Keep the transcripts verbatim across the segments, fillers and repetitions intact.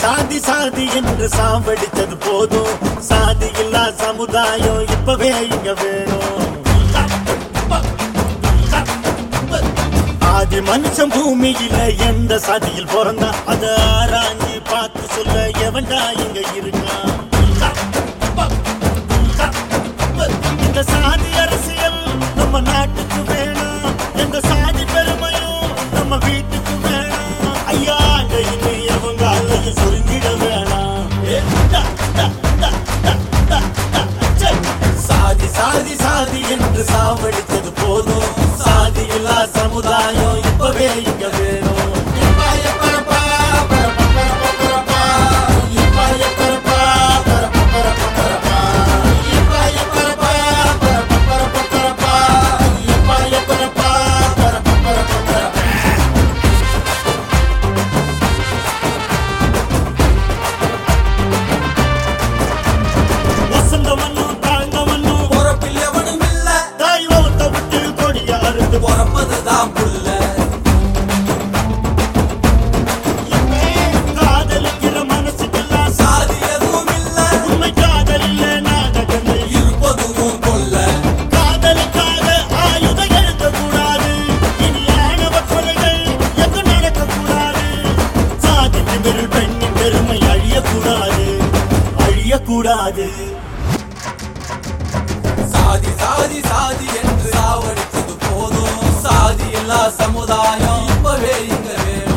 சாதி சாதி என்று சாவடிச்சது போதும், சாதி இல்லா சமுதாயம் இப்பவே இங்க வேணும். ஆதி மனுஷன் பூமியில எந்த சாதியில் பிறந்தா அத ஆராய்ச்சி பார்த்து சொல்ல எவன்டா இங்க இருக்கான். இந்த சாதி அரசியல் நம்ம நாட்டுக்கு வேணும், எந்த சாதி பெருமையும் நம்ம வீட்டுக்கு வேணும். ஐயா இனி அவங்க அலையும் சுருங்கிட வேணாம். சாதி சாதி சாதி என்று சாவடித்தது போதும், சாதி இல்லா சமுதாயம் இப்பவே இங்க வேணும். காதலிக்கிற மனசுக்கெல்லாம் சாதி எதுவும் இல்ல, உண்மை காதல் இல்ல நாடகங்கள் இருப்பதுவும் கொல்ல. காதலுக்காக ஆயுதம் எடுக்கக்கூடாது, இனி ஆணவ கொலைகள் எங்கும் நடக்கக்கூடாது. சாதி திமிரில் பெண்ணின் பெருமை அழியக்கூடாது, அழியக்கூடாது. சாதி சாதி சாதி என்று சாவடித்தது போதும், சாதி இல்லா சமுதாயம் இப்பவே இங்க வேணும்.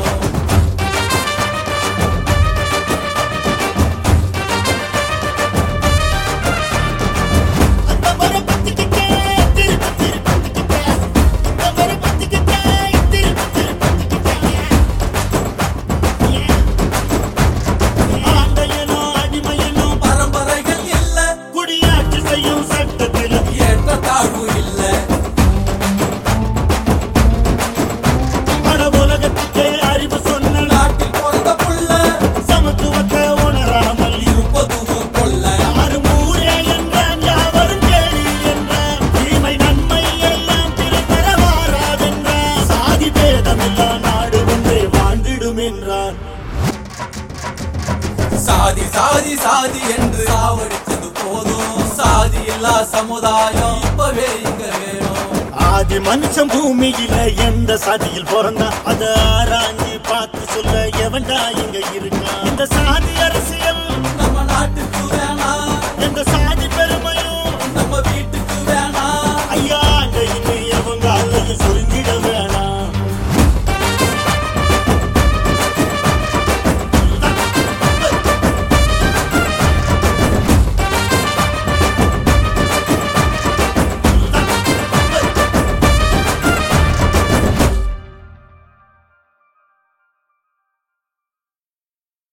பரம்பரைகள் இல்ல, குடியாட்சி செய்யும் சட்டத்தில் ஏற்ற தாழ்வு இல்ல. பட உலகத்துக்கே அறிவு சொன்ன நாட்டில் பிறந்த புள்ள சமத்துவத்தை உணராமல் இருப்பதுவும் கொல்ல. யாரும் ஊரே என்றான், யாவரும் கேளி என்றான், தீமை நன்மை எல்லாம் பிரித்தர வாராதென்றான். சாதி பேதமில்லா நாடு ஒன்றே வாழ்ந்திடும் என்றான். சாதி சாதி சாதி என்று சாவடித்தது போதும், சாதி இல்லா சமுதாயம் இப்பவே இங்க வேணும். ஆதி மனுஷன் பூமியில எந்த சாதியில் பிறந்தா அத ஆராய்ச்சி பார்த்து சொல்ல எவன்டா இங்க இருக்கான். இந்த சாதி அரசியல்